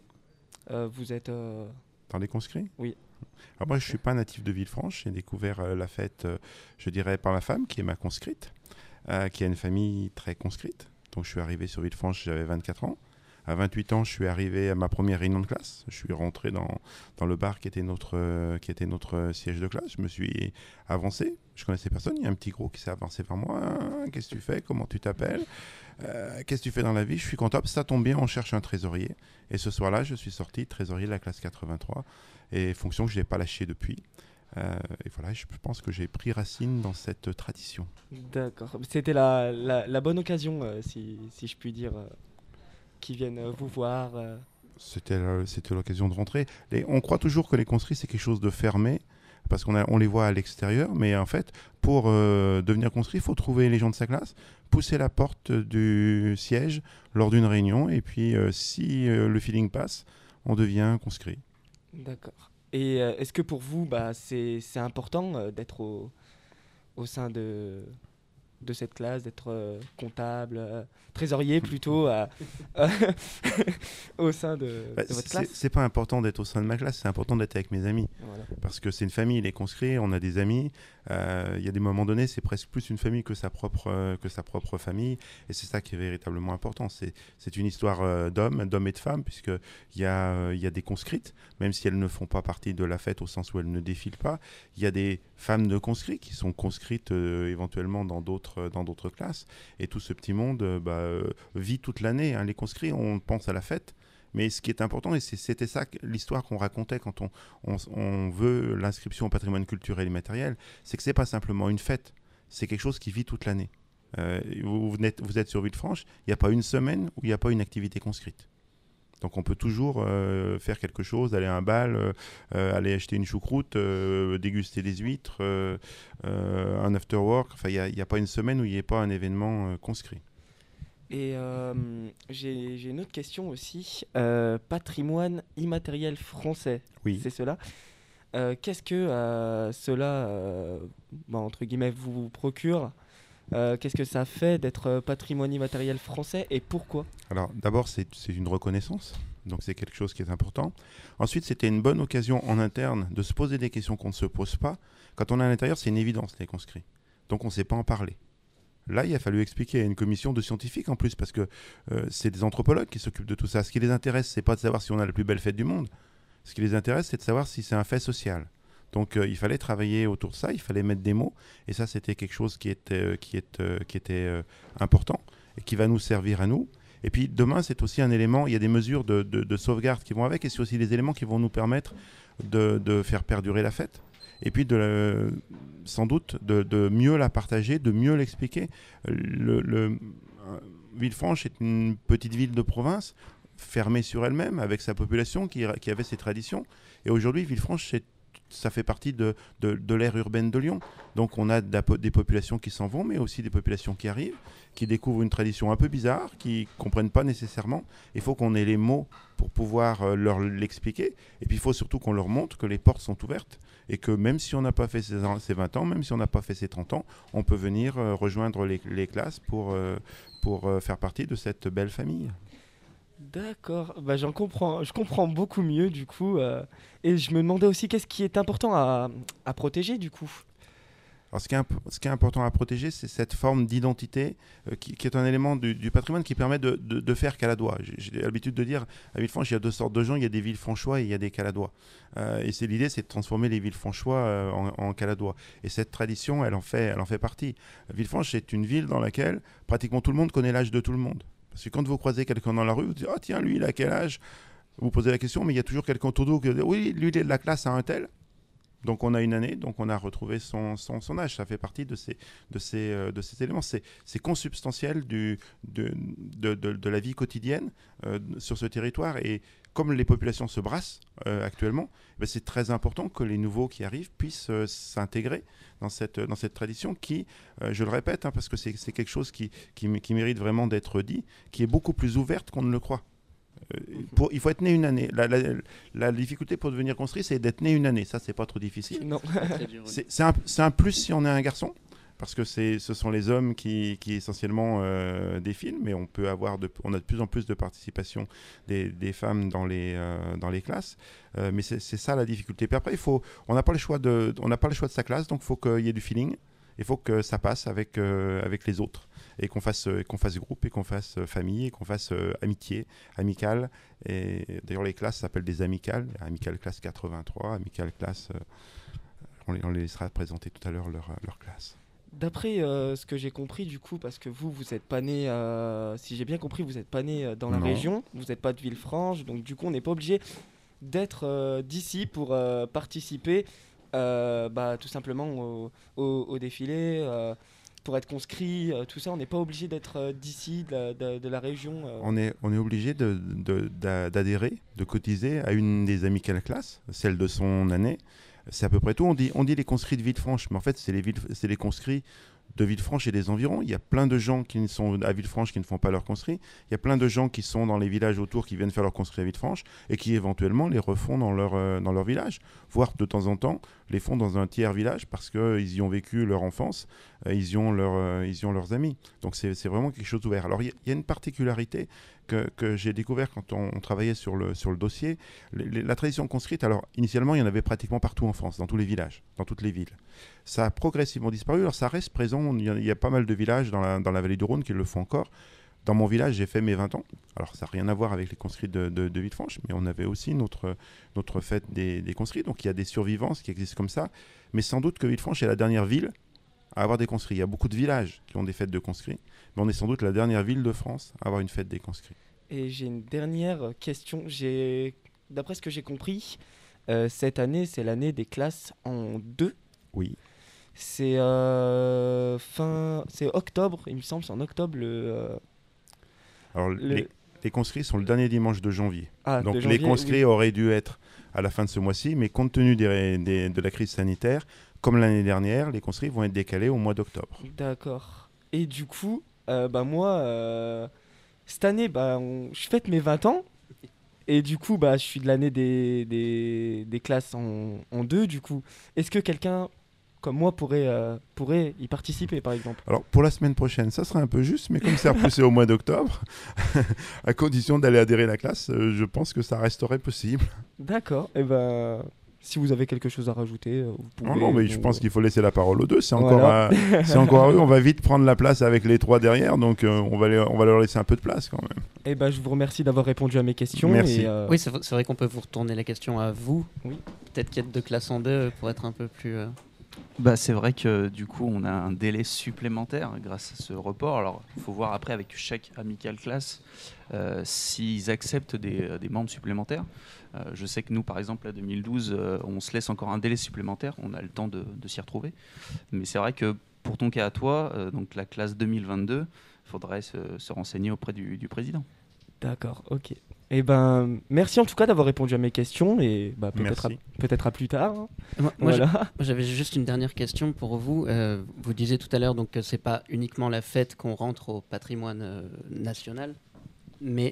[SPEAKER 9] euh, vous êtes... Euh...
[SPEAKER 10] Dans les conscrits ?
[SPEAKER 9] Oui.
[SPEAKER 10] Alors moi je ne suis pas natif de Villefranche, j'ai découvert euh, la fête, euh, je dirais, par ma femme qui est ma conscrite. Euh, qui a une famille très conscrite. Donc je suis arrivé sur Villefranche, j'avais vingt-quatre ans. À vingt-huit ans, je suis arrivé à ma première réunion de classe. Je suis rentré dans, dans le bar qui était, notre, euh, qui était notre siège de classe. Je me suis avancé. Je connaissais personne. Il y a un petit gros qui s'est avancé vers moi. Ah, qu'est-ce que tu fais ? Comment tu t'appelles ? euh, Qu'est-ce que tu fais dans la vie ? Je suis content. Ça tombe bien, on cherche un trésorier. Et ce soir-là, je suis sorti trésorier de la classe quatre-vingt-trois. Et fonction que je n'ai pas lâchée depuis. Euh, et voilà, je pense que j'ai pris racine dans cette tradition.
[SPEAKER 9] D'accord. C'était la, la, la bonne occasion, euh, si, si je puis dire, euh, qu'ils viennent euh, vous voir. Euh.
[SPEAKER 10] C'était, euh, c'était l'occasion de rentrer. Et on croit toujours que les conscrits, c'est quelque chose de fermé, parce qu'on a, on les voit à l'extérieur. Mais en fait, pour euh, devenir conscrit, il faut trouver les gens de sa classe, pousser la porte du siège lors d'une réunion. Et puis, euh, si euh, le feeling passe, on devient conscrit.
[SPEAKER 9] D'accord. Et euh, est-ce que pour vous, bah, c'est, c'est important euh, d'être au, au sein de, de cette classe, d'être euh, comptable, euh, trésorier plutôt, euh, au sein de,
[SPEAKER 10] bah,
[SPEAKER 9] de votre
[SPEAKER 10] c'est,
[SPEAKER 9] classe ?
[SPEAKER 10] C'est pas important d'être au sein de ma classe, c'est important d'être avec mes amis.
[SPEAKER 9] Voilà.
[SPEAKER 10] Parce que c'est une famille, les conscrits, on a des amis. Il euh, y a des moments donnés, c'est presque plus une famille que sa propre, euh, que sa propre famille. Et c'est ça qui est véritablement important. C'est, c'est une histoire euh, d'hommes, d'hommes et de femmes, puisqu'il y, euh, y a des conscrites, même si elles ne font pas partie de la fête au sens où elles ne défilent pas. Il y a des femmes de conscrits qui sont conscrites euh, éventuellement dans d'autres, dans d'autres classes. Et tout ce petit monde euh, bah, euh, vit toute l'année. Hein. Les conscrits, on pense à la fête. Mais ce qui est important, et c'est, c'était ça l'histoire qu'on racontait quand on, on, on veut l'inscription au patrimoine culturel et immatériel, c'est que ce n'est pas simplement une fête, c'est quelque chose qui vit toute l'année. Euh, vous, vous, êtes, vous êtes sur Villefranche, il n'y a pas une semaine où il n'y a pas une activité conscrite. Donc on peut toujours euh, faire quelque chose, aller à un bal, euh, euh, aller acheter une choucroute, euh, déguster des huîtres, euh, euh, un after work. Enfin, il n'y a, a pas une semaine où il n'y ait pas un événement euh, conscrit.
[SPEAKER 9] Et euh, j'ai, j'ai une autre question aussi. Euh, patrimoine immatériel français,
[SPEAKER 10] oui.
[SPEAKER 9] C'est cela. Euh, qu'est-ce que euh, cela, euh, bah, entre guillemets, vous procure ? Euh, qu'est-ce que ça fait d'être patrimoine immatériel français et pourquoi ?
[SPEAKER 10] Alors d'abord, c'est, c'est une reconnaissance, donc c'est quelque chose qui est important. Ensuite, c'était une bonne occasion en interne de se poser des questions qu'on ne se pose pas. Quand on est à l'intérieur, c'est une évidence, les conscrits. Donc on ne sait pas en parler. Là, il a fallu expliquer à une commission de scientifiques en plus, parce que euh, c'est des anthropologues qui s'occupent de tout ça. Ce qui les intéresse, c'est pas de savoir si on a la plus belle fête du monde. Ce qui les intéresse, c'est de savoir si c'est un fait social. Donc euh, il fallait travailler autour de ça, il fallait mettre des mots, et ça c'était quelque chose qui était, euh, qui est, euh, qui était euh, important et qui va nous servir à nous. Et puis demain c'est aussi un élément, il y a des mesures de, de, de sauvegarde qui vont avec, et c'est aussi des éléments qui vont nous permettre de, de faire perdurer la fête. Et puis de, euh, sans doute de, de mieux la partager, de mieux l'expliquer. Le, le, euh, Villefranche est une petite ville de province, fermée sur elle-même, avec sa population qui, qui avait ses traditions. Et aujourd'hui Villefranche c'est ça fait partie de, de, de l'ère urbaine de Lyon. Donc on a des populations qui s'en vont, mais aussi des populations qui arrivent, qui découvrent une tradition un peu bizarre, qui ne comprennent pas nécessairement. Il faut qu'on ait les mots pour pouvoir euh, leur l'expliquer. Et puis il faut surtout qu'on leur montre que les portes sont ouvertes et que même si on n'a pas fait ses, ses vingt ans, même si on n'a pas fait ses trente ans, on peut venir euh, rejoindre les, les classes pour, euh, pour euh, faire partie de cette belle famille.
[SPEAKER 9] D'accord, bah, j'en comprends, je comprends beaucoup mieux du coup. Euh, et je me demandais aussi qu'est-ce qui est important à, à protéger du coup.
[SPEAKER 10] Alors, ce qui est, imp- ce qui est important à protéger, c'est cette forme d'identité euh, qui, qui est un élément du, du patrimoine qui permet de, de, de faire caladois. J'ai, j'ai l'habitude de dire à Villefranche, il y a deux sortes de gens, il y a des Villefranchois et il y a des caladois. Euh, et c'est l'idée, c'est de transformer les Villefranchois euh, en, en caladois. Et cette tradition, elle en fait, elle en fait partie. Villefranche, c'est une ville dans laquelle pratiquement tout le monde connaît l'âge de tout le monde. Parce que quand vous croisez quelqu'un dans la rue, vous dites « Ah oh, tiens, lui, il a quel âge ?» Vous posez la question, mais il y a toujours quelqu'un autour de vous qui dit « Oui, lui, il est de la classe à un tel. » Donc on a une année, donc on a retrouvé son, son, son âge. Ça fait partie de ces, de ces, euh, de ces éléments. C'est, c'est consubstantiel du, de, de, de, de la vie quotidienne euh, sur ce territoire. Et comme les populations se brassent euh, actuellement, ben c'est très important que les nouveaux qui arrivent puissent euh, s'intégrer dans cette, dans cette tradition qui, euh, je le répète, hein, parce que c'est, c'est quelque chose qui, qui, qui mérite vraiment d'être dit, qui est beaucoup plus ouverte qu'on ne le croit. Euh, pour, il faut être né une année. La, la, la difficulté pour devenir conscrit, c'est d'être né une année. Ça, c'est pas trop difficile.
[SPEAKER 9] Non.
[SPEAKER 10] c'est, c'est, un, c'est un plus si on est un garçon, parce que c'est, ce sont les hommes qui, qui essentiellement euh, défilent, mais on peut avoir, de, on a de plus en plus de participation des, des femmes dans les, euh, dans les classes. Euh, mais c'est, c'est ça la difficulté. Puis après, il faut, on n'a pas le choix de, on n'a pas le choix de sa classe, donc il faut qu'il y ait du feeling. Il faut que ça passe avec, euh, avec les autres et qu'on fasse, euh, qu'on fasse groupe et qu'on fasse euh, famille et qu'on fasse euh, amitié, amicale. Et d'ailleurs, les classes s'appellent des amicales. Amicale classe quatre-vingt-trois, amicale classe... Euh, on, les, on les laissera présenter tout à l'heure leur, leur classe.
[SPEAKER 9] D'après euh, ce que j'ai compris du coup, parce que vous, vous n'êtes pas né, euh, si j'ai bien compris, vous n'êtes pas né dans la
[SPEAKER 10] non.
[SPEAKER 9] région, vous n'êtes pas de Villefranche, donc du coup, on n'est pas obligé d'être euh, d'ici pour euh, participer Euh, bah, tout simplement au, au, au défilé, euh, pour être conscrit, euh, tout ça, on n'est pas obligé d'être euh, d'ici, de la, de, de la région. Euh.
[SPEAKER 10] On est, on est obligé de, de, de, d'adhérer, de cotiser à une des amicales classes, celle de son année. C'est à peu près tout. On dit, on dit les conscrits de Villefranche, mais en fait, c'est les, villes, c'est les conscrits de Villefranche et des environs. Il y a plein de gens qui sont à Villefranche qui ne font pas leur conscrit. Il y a plein de gens qui sont dans les villages autour qui viennent faire leur conscrit à Villefranche et qui éventuellement les refont dans leur, euh, dans leur village, voire de temps en temps les font dans un tiers village parce qu'ils y ont vécu leur enfance, euh, ils, y ont leur, euh, ils y ont leurs amis. Donc c'est, c'est vraiment quelque chose d'ouvert. Alors il y, y a une particularité que, que j'ai découvert quand on, on travaillait sur le, sur le dossier. Les, les, la tradition conscrite, alors initialement il y en avait pratiquement partout en France, dans tous les villages, dans toutes les villes. Ça a progressivement disparu, alors ça reste présent. Il y a, il y a pas mal de villages dans la, dans la vallée du Rhône qui le font encore. Dans mon village, j'ai fait mes vingt ans. Alors, ça n'a rien à voir avec les conscrits de, de, de Villefranche, mais on avait aussi notre, notre fête des, des conscrits. Donc, il y a des survivances qui existent comme ça. Mais sans doute que Villefranche est la dernière ville à avoir des conscrits. Il y a beaucoup de villages qui ont des fêtes de conscrits, mais on est sans doute la dernière ville de France à avoir une fête des conscrits.
[SPEAKER 9] Et j'ai une dernière question. J'ai, d'après ce que j'ai compris, euh, cette année, c'est l'année des classes en deux.
[SPEAKER 10] Oui.
[SPEAKER 9] C'est euh, fin, c'est octobre, il me semble, c'est en octobre le. Euh,
[SPEAKER 10] Alors,
[SPEAKER 9] le...
[SPEAKER 10] Les, les conscrits sont le dernier dimanche de janvier.
[SPEAKER 9] Ah,
[SPEAKER 10] Donc
[SPEAKER 9] de janvier,
[SPEAKER 10] les conscrits
[SPEAKER 9] oui.
[SPEAKER 10] auraient dû être à la fin de ce mois-ci, mais compte tenu des, des, de la crise sanitaire, comme l'année dernière, les conscrits vont être décalés au mois d'octobre.
[SPEAKER 9] D'accord. Et du coup, euh, bah moi, euh, cette année, bah, on... je fête mes vingt ans. Et du coup, bah, je suis de l'année des, des, des classes en, en deux, du coup. Est-ce que quelqu'un comme moi pourrait, euh, pourrait y participer, par exemple?
[SPEAKER 10] Alors, pour la semaine prochaine, ça serait un peu juste, mais comme c'est repoussé au mois d'octobre, à condition d'aller adhérer à la classe, euh, je pense que ça resterait possible.
[SPEAKER 9] D'accord. Et ben, si vous avez quelque chose à rajouter, vous pouvez...
[SPEAKER 10] Non, non, mais
[SPEAKER 9] vous...
[SPEAKER 10] je pense qu'il faut laisser la parole aux deux. C'est
[SPEAKER 9] Voilà.
[SPEAKER 10] encore, à, c'est encore à eux. On va vite prendre la place avec les trois derrière, donc euh, on, va les, on va leur laisser un peu de place quand même.
[SPEAKER 9] Eh ben, je vous remercie d'avoir répondu à mes questions.
[SPEAKER 10] Merci.
[SPEAKER 9] Et, euh...
[SPEAKER 3] Oui, c'est vrai, c'est vrai qu'on peut vous retourner la question à vous.
[SPEAKER 9] Oui.
[SPEAKER 3] Peut-être qu'il y a de classe en deux pour être un peu plus... Euh...
[SPEAKER 11] Bah, c'est vrai que du coup on a un délai supplémentaire grâce à ce report. Alors il faut voir après avec chaque amicale classe euh, s'ils acceptent des, des membres supplémentaires. Euh, je sais que nous par exemple à deux mille douze euh, on se laisse encore un délai supplémentaire, on a le temps de, de s'y retrouver. Mais c'est vrai que pour ton cas à toi, euh, donc la classe deux mille vingt-deux, il faudrait se, se renseigner auprès du, du président.
[SPEAKER 9] D'accord, ok. Eh ben, merci en tout cas d'avoir répondu à mes questions et bah, peut-être, à, peut-être à plus tard. Hein.
[SPEAKER 3] Moi, moi,
[SPEAKER 9] voilà.
[SPEAKER 3] moi, j'avais juste une dernière question pour vous. Euh, vous disiez tout à l'heure donc, que ce n'est pas uniquement la fête qu'on rentre au patrimoine euh, national, mais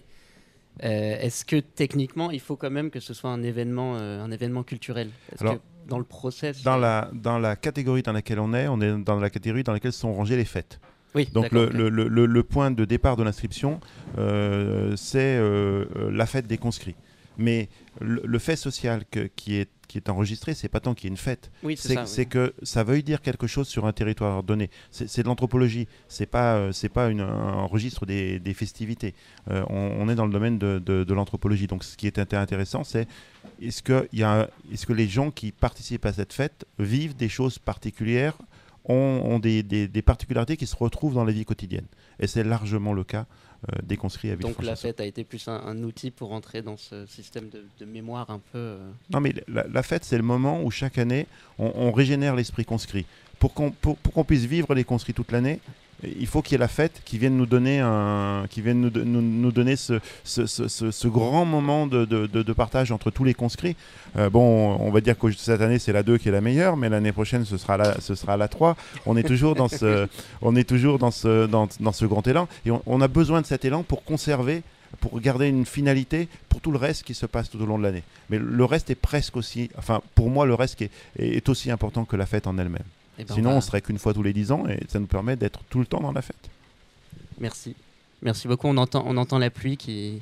[SPEAKER 3] euh, est-ce que techniquement il faut quand même que ce soit un événement, euh, un événement culturel? Est-ce
[SPEAKER 10] Alors,
[SPEAKER 3] que dans le process...
[SPEAKER 10] Dans la, dans la catégorie dans laquelle on est, on est dans la catégorie dans laquelle sont rangées les fêtes.
[SPEAKER 3] Oui,
[SPEAKER 10] donc le,
[SPEAKER 3] okay.
[SPEAKER 10] le, le, le point de départ de l'inscription, euh, c'est euh, la fête des conscrits. Mais le, le fait social que, qui, est, qui est enregistré, c'est pas tant qu'il y ait une fête.
[SPEAKER 3] Oui, c'est
[SPEAKER 10] c'est,
[SPEAKER 3] ça,
[SPEAKER 10] c'est
[SPEAKER 3] oui.
[SPEAKER 10] que ça veuille dire quelque chose sur un territoire donné. C'est, c'est de l'anthropologie. C'est pas, euh, c'est pas une, un registre des, des festivités. Euh, on, on est dans le domaine de, de, de l'anthropologie. Donc ce qui est intéressant, c'est est-ce que, y a, est-ce que les gens qui participent à cette fête vivent des choses particulières, ont, ont des, des, des particularités qui se retrouvent dans la vie quotidienne. Et c'est largement le cas euh, des conscrits à Villefranche.
[SPEAKER 3] Donc la fête a été plus un, un outil pour entrer dans ce système de, de mémoire un peu... Euh...
[SPEAKER 10] Non mais la, la fête, c'est le moment où chaque année, on, on régénère l'esprit conscrit. Pour qu'on, pour, pour qu'on puisse vivre les conscrits toute l'année, il faut qu'il y ait la fête qui vienne nous donner, un, qui vienne nous, nous, nous donner ce, ce, ce, ce, ce grand moment de, de, de, de partage entre tous les conscrits. Euh, bon, on va dire que cette année, c'est la deux qui est la meilleure, mais l'année prochaine, ce sera la, ce sera la trois. On est toujours dans ce, on est toujours dans ce, dans, dans ce grand élan. Et on, on a besoin de cet élan pour conserver, pour garder une finalité pour tout le reste qui se passe tout au long de l'année. Mais le reste est presque aussi... Enfin, pour moi, le reste est, est aussi important que la fête en elle-même. Eh ben Sinon, on, va... on serait qu'une fois tous les dix ans et ça nous permet d'être tout le temps dans la fête.
[SPEAKER 3] Merci. Merci beaucoup. On entend, on entend la pluie qui,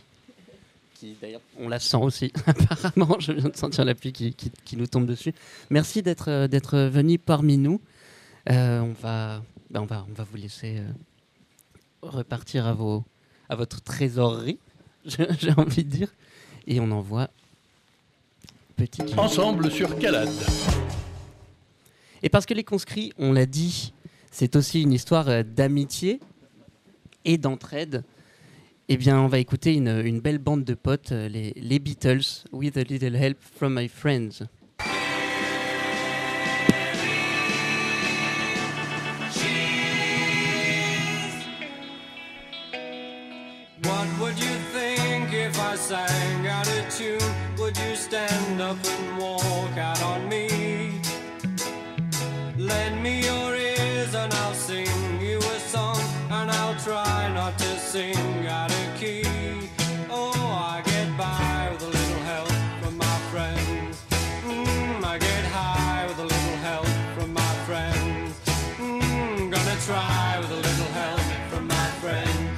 [SPEAKER 3] qui d'ailleurs, on la sent aussi. Apparemment, je viens de sentir la pluie qui, qui, qui nous tombe dessus. Merci d'être, d'être venu parmi nous. Euh, on, va, ben on, va, on va vous laisser euh, repartir à, vos, à votre trésorerie, j'ai envie de dire. Et on envoie petit...
[SPEAKER 12] Ensemble sur Calade.
[SPEAKER 3] Et parce que les conscrits, on l'a dit, c'est aussi une histoire d'amitié et d'entraide, eh bien, on va écouter une, une belle bande de potes, les, les Beatles, With a Little Help from My Friends.
[SPEAKER 5] What would you think if I sang out of tune? Would you stand up and walk out on me? Lend me your ears and I'll sing you a song, and I'll try not to sing out of key. Oh, I get by with a little help from my friends. Mm, I get high with a little help from my friends. Mm, gonna try with a little help from my friends.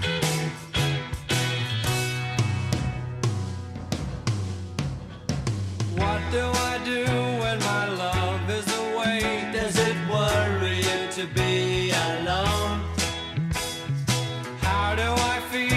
[SPEAKER 5] What do I do when my love is away? Does it worry you to be alone? How do I feel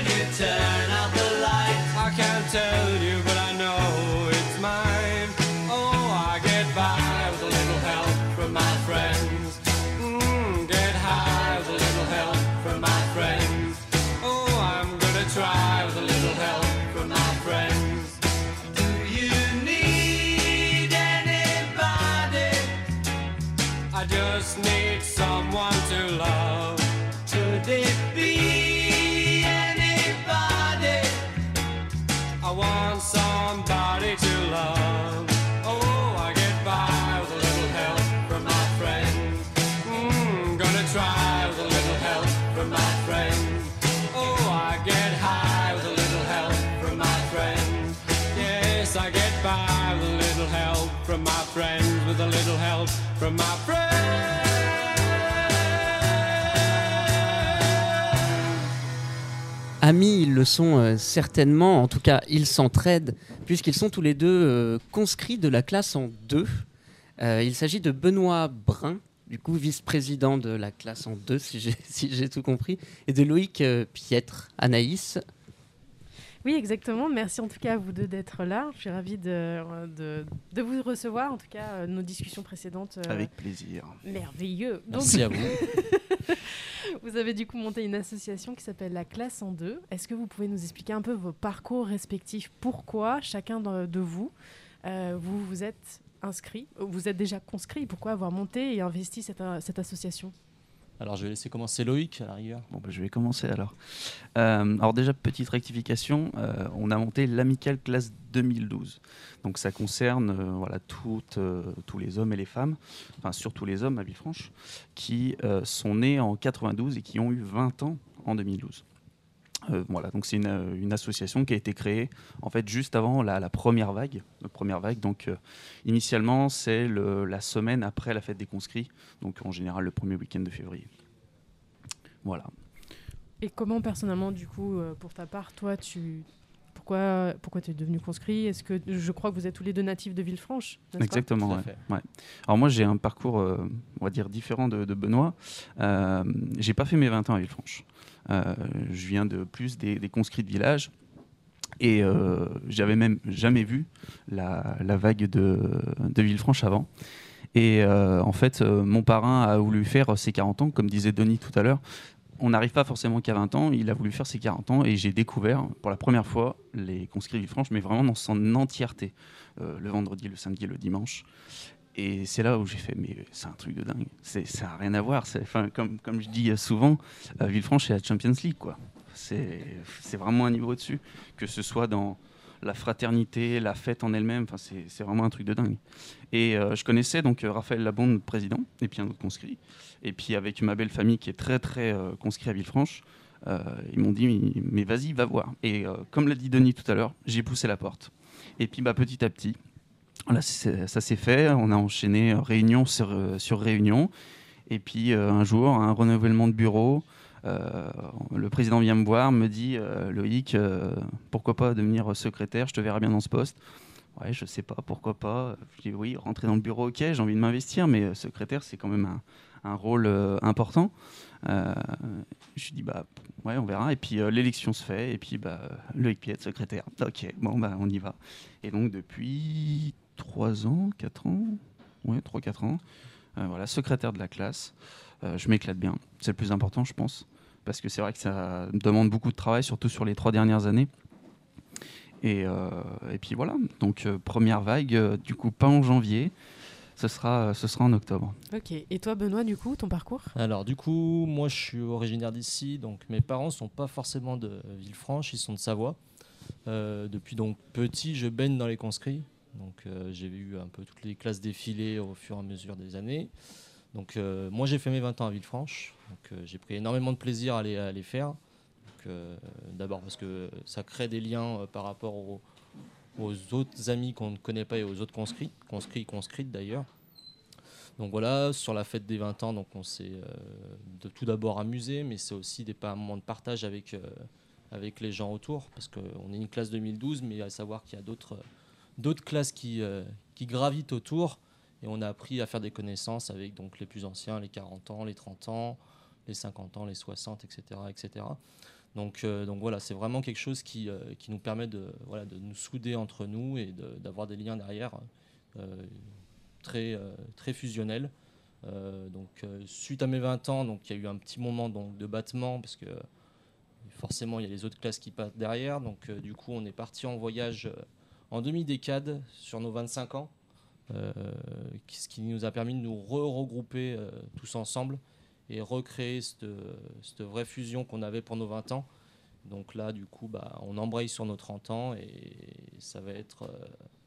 [SPEAKER 5] when you turn out the light. I can't tell you, but I know it's mine. Oh, I get by with a little help from my friends. Mm, get high with a little help from my friends. Oh, I'm gonna try with a little help from my friends. Do you need anybody? I just need someone to love. Could it be anybody? I want somebody to love. Oh, I get by with a little help from my friends. Mm, gonna try with a little help from my friends. Oh, I get high with a little help from my friends. Yes, I get by with a little help from my friends. With a little help from my friends.
[SPEAKER 3] Amis, ils le sont euh, certainement, en tout cas ils s'entraident, puisqu'ils sont tous les deux euh, conscrits de la classe en deux. Euh, il s'agit de Benoît Brun, du coup vice-président de la classe en deux, si j'ai, si j'ai tout compris, et de Loïc euh, Pietre. Anaïs.
[SPEAKER 12] Oui, exactement. Merci en tout cas à vous deux d'être là. Je suis ravie de, de, de vous recevoir. En tout cas, euh, nos discussions précédentes. Euh,
[SPEAKER 11] Avec plaisir.
[SPEAKER 12] Merveilleux.
[SPEAKER 13] Merci
[SPEAKER 12] Donc,
[SPEAKER 13] à vous.
[SPEAKER 12] Vous avez du coup monté une association qui s'appelle La Classe en deux. Est-ce que vous pouvez nous expliquer un peu vos parcours respectifs? Pourquoi chacun de, de vous, euh, vous vous êtes inscrit, vous êtes déjà conscrit? Pourquoi avoir monté et investi cette, cette association?
[SPEAKER 13] Alors je vais laisser commencer Loïc à la rigueur.
[SPEAKER 11] Bon, bah, je vais commencer alors. Euh, alors déjà, petite rectification, euh, on a monté l'Amicale Classe deux mille douze. Donc ça concerne euh, voilà, toutes, euh, tous les hommes et les femmes, enfin surtout les hommes à Villefranche, qui euh, sont nés en quatre-vingt-douze et qui ont eu vingt ans en deux mille douze. Euh, voilà, donc c'est une, une association qui a été créée en fait juste avant la, la première vague. La première vague, donc euh, initialement c'est le, la semaine après la fête des conscrits, donc en général le premier week-end de février. Voilà.
[SPEAKER 12] Et comment personnellement, du coup, euh, pour ta part, toi, tu pourquoi pourquoi tu es devenu conscrit? Est-ce que je crois que vous êtes tous les deux natifs de Villefranche?
[SPEAKER 11] Exactement. Ouais. Ouais. Alors moi j'ai un parcours, euh, on va dire différent de, de Benoît. Euh, j'ai pas fait mes vingt ans à Villefranche. Euh, je viens de plus des, des conscrits de village et euh, j'avais même jamais vu la, la vague de, de Villefranche avant. Et euh, en fait, euh, mon parrain a voulu faire ses quarante ans, comme disait Denis tout à l'heure. On n'arrive pas forcément qu'à vingt ans, il a voulu faire ses quarante ans et j'ai découvert pour la première fois les conscrits de Villefranche, mais vraiment dans son entièreté, euh, le vendredi, le samedi, le dimanche. Et c'est là où j'ai fait, mais c'est un truc de dingue, c'est, ça n'a rien à voir. C'est, comme, comme je dis souvent, euh, Villefranche c'est la Champions League, quoi. C'est, c'est vraiment un niveau au-dessus, que ce soit dans la fraternité, la fête en elle-même, c'est, c'est vraiment un truc de dingue. Et euh, je connaissais donc euh, Raphaël Labonde, président, et puis un autre conscrit. Et puis avec ma belle famille qui est très très euh, conscrit à Villefranche, euh, ils m'ont dit, mais vas-y, va voir. Et euh, comme l'a dit Denis tout à l'heure, j'ai poussé la porte. Et puis bah, petit à petit, là, c'est, ça s'est fait, on a enchaîné euh, réunion sur, euh, sur réunion. Et puis euh, un jour, un renouvellement de bureau, euh, le président vient me voir, me dit euh, Loïc, euh, pourquoi pas devenir secrétaire, je te verrai bien dans ce poste. Ouais, je sais pas, pourquoi pas. Je dis oui, rentrer dans le bureau, ok, j'ai envie de m'investir, mais euh, secrétaire, c'est quand même un, un rôle euh, important. Euh, je lui dis bah ouais, on verra. Et puis euh, l'élection se fait, et puis bah Loïc Pietre, secrétaire. Ok, bon bah on y va. Et donc depuis trois ans, quatre ans, ouais, trois quatre ans, euh, voilà, secrétaire de la classe. Euh, je m'éclate bien. C'est le plus important, je pense, parce que c'est vrai que ça demande beaucoup de travail, surtout sur les trois dernières années. Et, euh, et puis voilà, donc euh, première vague, euh, du coup pas en janvier, ce sera, ce sera en octobre.
[SPEAKER 12] Ok, et toi Benoît, du coup, ton parcours?
[SPEAKER 13] Alors du coup, moi je suis originaire d'ici, donc mes parents ne sont pas forcément de Villefranche, ils sont de Savoie. Euh, depuis donc petit, je baigne dans les conscrits, donc euh, j'ai vu un peu toutes les classes défiler au fur et à mesure des années. Donc euh, moi j'ai fait mes vingt ans à Villefranche, donc euh, j'ai pris énormément de plaisir à les, à les faire. Euh, d'abord parce que ça crée des liens euh, par rapport aux, aux autres amis qu'on ne connaît pas et aux autres conscrits, conscrits et conscrites d'ailleurs. Donc voilà, sur la fête des vingt ans, donc on s'est euh, de tout d'abord amusé, mais c'est aussi des moments de partage avec, euh, avec les gens autour, parce qu'on est une classe deux mille douze, mais à savoir qu'il y a d'autres, d'autres classes qui, euh, qui gravitent autour, et on a appris à faire des connaissances avec donc, les plus anciens, les quarante ans, les trente ans, les cinquante ans, les soixante, et cetera, et cetera. Donc, euh, donc voilà, c'est vraiment quelque chose qui, euh, qui nous permet de, voilà, de nous souder entre nous et de, d'avoir des liens derrière euh, très, euh, très fusionnels. Euh, donc, euh, suite à mes vingt ans, donc, il y a eu un petit moment donc, de battement parce que forcément il y a les autres classes qui passent derrière. Donc euh, du coup on est parti en voyage euh, en demi-décade sur nos vingt-cinq ans, euh, ce qui nous a permis de nous re-regrouper euh, tous ensemble et recréer cette, cette vraie fusion qu'on avait pour nos vingt ans. Donc là du coup bah, on embraye sur nos trente ans et ça va être euh,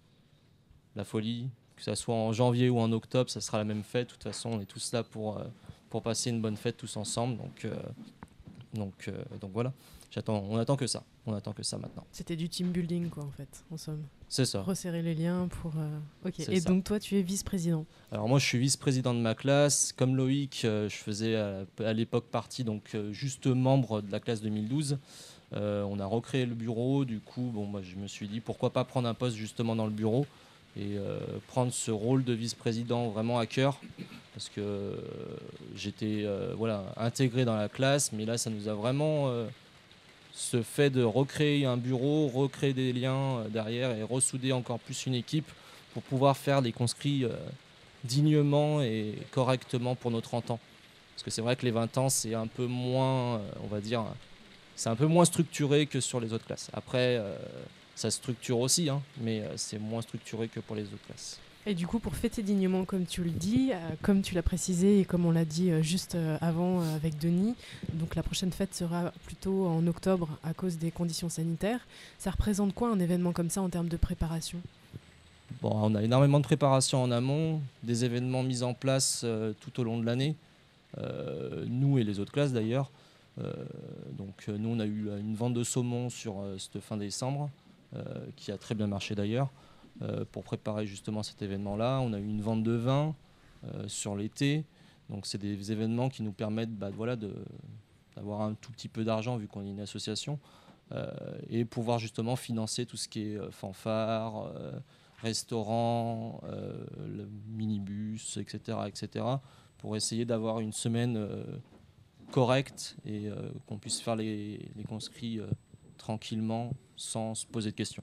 [SPEAKER 13] la folie. Que ça soit en janvier ou en octobre, ça sera la même fête. De toute façon, on est tous là pour, euh, pour passer une bonne fête tous ensemble. Donc, euh, donc, euh, donc voilà, J'attends, on attend que ça. On attend que ça maintenant.
[SPEAKER 12] C'était du team building, quoi, en fait, en somme.
[SPEAKER 13] C'est ça.
[SPEAKER 12] Resserrer les liens pour... Euh... Ok,
[SPEAKER 13] C'est
[SPEAKER 12] et
[SPEAKER 13] ça.
[SPEAKER 12] donc toi, tu es vice-président.
[SPEAKER 13] Alors moi, je suis vice-président de ma classe. Comme Loïc, euh, je faisais à, à l'époque partie, donc euh, juste membre de la classe deux mille douze. Euh, on a recréé le bureau. Du coup, bon, moi, je me suis dit, pourquoi pas prendre un poste justement dans le bureau et euh, prendre ce rôle de vice-président vraiment à cœur, parce que euh, j'étais euh, voilà, intégré dans la classe, mais là ça nous a vraiment euh, ce fait de recréer un bureau, recréer des liens euh, derrière et ressouder encore plus une équipe pour pouvoir faire les conscrits euh, dignement et correctement pour nos trente ans. Parce que c'est vrai que les vingt ans c'est un peu moins, euh, on va dire, c'est un peu moins structuré que sur les autres classes. Après, euh, ça structure aussi, hein, mais euh, c'est moins structuré que pour les autres classes.
[SPEAKER 12] Et du coup, pour fêter dignement, comme tu le dis, euh, comme tu l'as précisé et comme on l'a dit euh, juste euh, avant euh, avec Denis, donc la prochaine fête sera plutôt en octobre à cause des conditions sanitaires. Ça représente quoi un événement comme ça en termes de préparation ?
[SPEAKER 13] Bon, on a énormément de préparation en amont, des événements mis en place euh, tout au long de l'année, euh, nous et les autres classes d'ailleurs. Euh, donc euh, nous, on a eu une vente de saumon sur euh, cette fin décembre, euh, qui a très bien marché d'ailleurs. Euh, pour préparer justement cet événement-là. On a eu une vente de vin euh, sur l'été. Donc c'est des événements qui nous permettent bah, voilà, de, d'avoir un tout petit peu d'argent vu qu'on est une association euh, et pouvoir justement financer tout ce qui est euh, fanfare, euh, restaurant, euh, le minibus, et cetera, et cetera pour essayer d'avoir une semaine euh, correcte et euh, qu'on puisse faire les, les conscrits euh, tranquillement sans se poser de questions.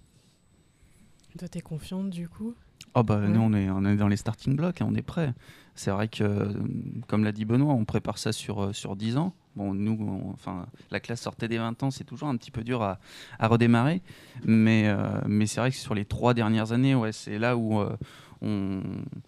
[SPEAKER 12] Toi, t'es confiante du coup ?
[SPEAKER 11] Oh bah
[SPEAKER 12] Ouais.
[SPEAKER 11] nous on est, on est dans les starting blocks, hein, on est prêt. C'est vrai que, euh, comme l'a dit Benoît, on prépare ça sur, euh, sur dix ans. Bon, nous, on- enfin, la classe sortait des vingt ans, c'est toujours un petit peu dur à, à redémarrer. Mais, euh, mais c'est vrai que sur les trois dernières années, ouais, c'est là où euh, on,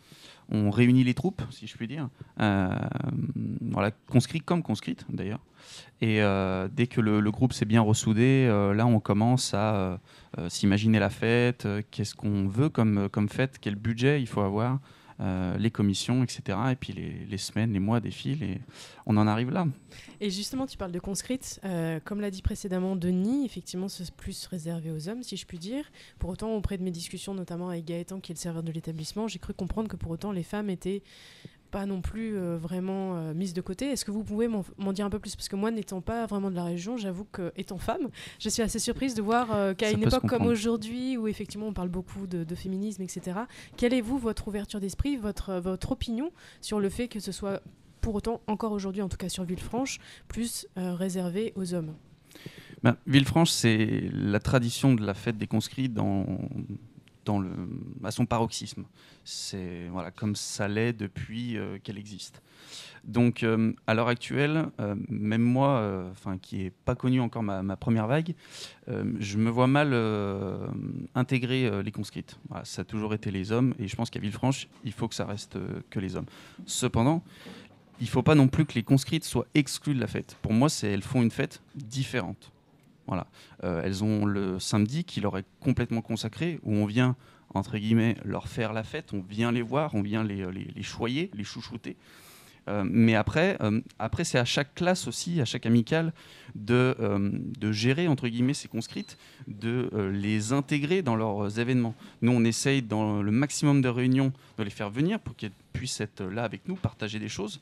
[SPEAKER 11] on réunit les troupes, si je puis dire. Euh, voilà, conscrits comme conscrites d'ailleurs. Et euh, dès que le, le groupe s'est bien ressoudé, euh, là on commence à euh, euh, s'imaginer la fête, euh, qu'est-ce qu'on veut comme, comme fête, quel budget il faut avoir, euh, les commissions, et cetera. Et puis les, les semaines, les mois défilent et on en arrive là.
[SPEAKER 12] Et justement, tu parles de conscrites. Euh, comme l'a dit précédemment Denis, effectivement, c'est plus réservé aux hommes, si je puis dire. Pour autant, auprès de mes discussions, notamment avec Gaëtan, qui est le serveur de l'établissement, j'ai cru comprendre que pour autant, les femmes étaient pas non plus euh, vraiment euh, mises de côté. Est-ce que vous pouvez m'en, m'en dire un peu plus ? Parce que moi, n'étant pas vraiment de la région, j'avoue que, étant femme, je suis assez surprise de voir euh, qu'à
[SPEAKER 11] Ça
[SPEAKER 12] une
[SPEAKER 11] peut se
[SPEAKER 12] époque comme
[SPEAKER 11] comprendre.
[SPEAKER 12] aujourd'hui, où effectivement on parle beaucoup de, de féminisme, et cetera, quelle est, vous, votre ouverture d'esprit, votre, votre opinion sur le fait que ce soit pour autant, encore aujourd'hui, en tout cas sur Villefranche, plus euh, réservé aux hommes ?
[SPEAKER 11] Ben, Villefranche, c'est la tradition de la fête des conscrits dans, dans le, à son paroxysme. C'est voilà, comme ça l'est depuis euh, qu'elle existe. Donc, euh, à l'heure actuelle, euh, même moi, euh, enfin, qui n'ai pas connu encore ma, ma première vague, euh, je me vois mal euh, intégrer euh, les conscrites. Voilà, ça a toujours été les hommes, et je pense qu'à Villefranche, il faut que ça reste euh, que les hommes. Cependant, il ne faut pas non plus que les conscrites soient exclues de la fête. Pour moi, c'est, elles font une fête différente. Voilà. Euh, elles ont le samedi qui leur est complètement consacré, où on vient, entre guillemets, leur faire la fête, on vient les voir, on vient les, les, les choyer, les chouchouter. Euh, mais après, euh, après, c'est à chaque classe aussi, à chaque amicale, de, euh, de gérer, entre guillemets, ces conscrites, de euh, les intégrer dans leurs événements. Nous, on essaye, dans le maximum de réunions, de les faire venir pour qu'elles puissent être là avec nous, partager des choses.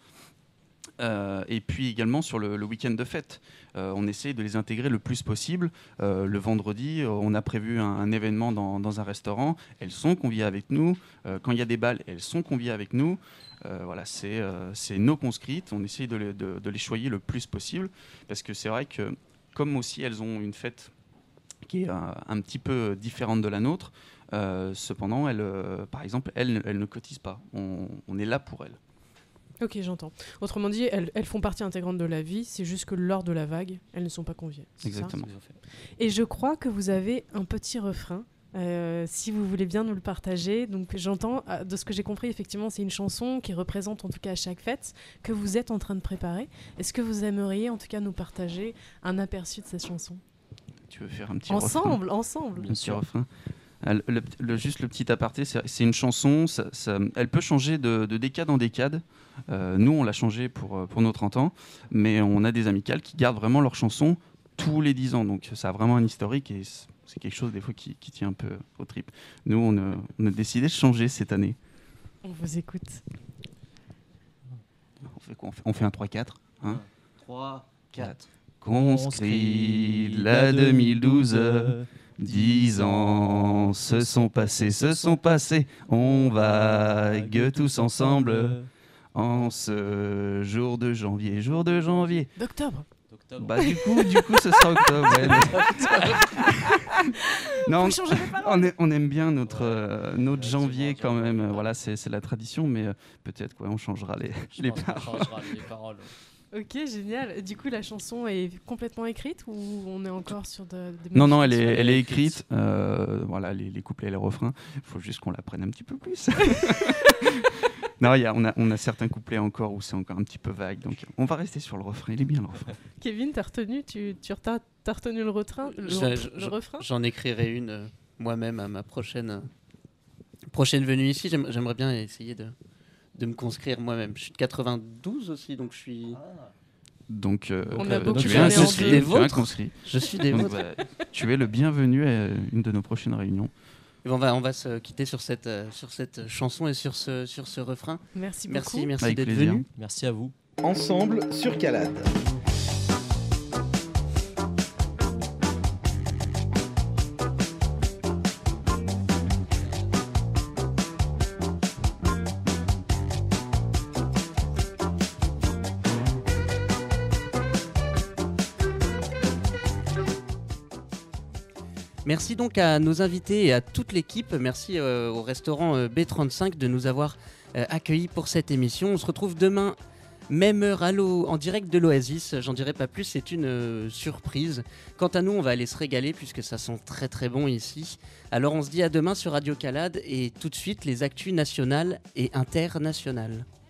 [SPEAKER 11] Euh, et puis également sur le, le week-end de fête, euh, on essaie de les intégrer le plus possible. Euh, le vendredi, euh, on a prévu un, un événement dans, dans un restaurant. Elles sont conviées avec nous. Euh, quand il y a des balles, elles sont conviées avec nous. Euh, voilà, c'est, euh, c'est nos conscrites. On essaie de les, de, de les choyer le plus possible parce que c'est vrai que comme aussi elles ont une fête qui est euh, un petit peu différente de la nôtre, euh, cependant, elles, euh, par exemple, elles, elles ne cotisent pas. On, on est là pour elles.
[SPEAKER 12] Ok, j'entends. Autrement dit, elles, elles font partie intégrante de la vie, c'est juste que lors de la vague, elles ne sont pas conviées.
[SPEAKER 11] Exactement.
[SPEAKER 12] Ça Et je crois que vous avez un petit refrain, euh, si vous voulez bien nous le partager. Donc j'entends, de ce que j'ai compris, effectivement, c'est une chanson qui représente en tout cas chaque fête que vous êtes en train de préparer. Est-ce que vous aimeriez en tout cas nous partager un aperçu de cette chanson ?
[SPEAKER 11] Tu veux faire un petit
[SPEAKER 12] ensemble,
[SPEAKER 11] refrain
[SPEAKER 12] ensemble,
[SPEAKER 11] Un petit refrain. Le, le, le, juste le petit aparté, c'est, c'est une chanson, ça, ça, elle peut changer de, de décade en décade. Euh, nous, on l'a changé pour, pour nos trente ans, mais on a des amicales qui gardent vraiment leur chanson tous les dix ans. Donc ça a vraiment un historique et c'est quelque chose des fois qui, qui tient un peu aux tripes. Nous, on a, on a décidé de changer cette année.
[SPEAKER 12] On vous écoute.
[SPEAKER 11] On fait quoi ? On fait, on fait un trois quatre. Hein ?
[SPEAKER 13] trois, quatre.
[SPEAKER 11] Conscrit la deux mille douze. Dix ans se sont passés, se sont passés, on vague tous ensemble en ce jour de janvier, jour de janvier.
[SPEAKER 12] D'octobre.
[SPEAKER 11] Bah du coup, du coup, ce sera octobre. Ouais. Non, on, est, on aime bien notre euh, notre janvier quand même. Voilà, c'est, c'est la tradition, mais euh, peut-être quoi, on changera les les paroles.
[SPEAKER 13] On changera les paroles.
[SPEAKER 12] Ok, génial. Du coup, la chanson est complètement écrite ou on est encore sur de, des
[SPEAKER 11] Non, non, elle est, elle est écrite. Euh, voilà, les, les couplets et les refrains. Il faut juste qu'on la prenne un petit peu plus. Non, y a, on, a, on a certains couplets encore où c'est encore un petit peu vague. Donc, on va rester sur le refrain. Il est bien, le refrain.
[SPEAKER 12] Kevin, t'as retenu, tu, tu t'as, t'as retenu le, retrait, le,
[SPEAKER 3] je,
[SPEAKER 12] je, le refrain
[SPEAKER 3] J'en écrirai une euh, moi-même à ma prochaine, euh, prochaine venue ici. J'aime, j'aimerais bien essayer de... de me conscrire moi-même. Je suis de quatre-vingt-douze aussi, donc je suis...
[SPEAKER 11] Donc, euh,
[SPEAKER 12] On a
[SPEAKER 11] euh,
[SPEAKER 12] beaucoup
[SPEAKER 11] tu es un
[SPEAKER 12] parlé en
[SPEAKER 11] conscrit.
[SPEAKER 12] deux.
[SPEAKER 11] Tu es un conscrit.
[SPEAKER 3] Je suis des
[SPEAKER 11] Donc,
[SPEAKER 3] vôtres.
[SPEAKER 11] bah, tu es le bienvenu à une de nos prochaines réunions.
[SPEAKER 3] Et on va, on va se quitter sur cette, euh, sur cette chanson et sur ce, sur ce refrain.
[SPEAKER 12] Merci beaucoup.
[SPEAKER 3] Merci, merci
[SPEAKER 11] Avec
[SPEAKER 3] d'être
[SPEAKER 11] plaisir.
[SPEAKER 3] venu.
[SPEAKER 13] Merci à vous.
[SPEAKER 2] Ensemble sur Calade.
[SPEAKER 3] Merci donc à nos invités et à toute l'équipe. Merci euh, au restaurant euh, B trente-cinq de nous avoir euh, accueillis pour cette émission. On se retrouve demain, même heure, à l'eau, en direct de l'Oasis. J'en dirai pas plus, c'est une euh, surprise. Quant à nous, on va aller se régaler puisque ça sent très très bon ici. Alors on se dit à demain sur Radio Calade et tout de suite les actus nationales et internationales.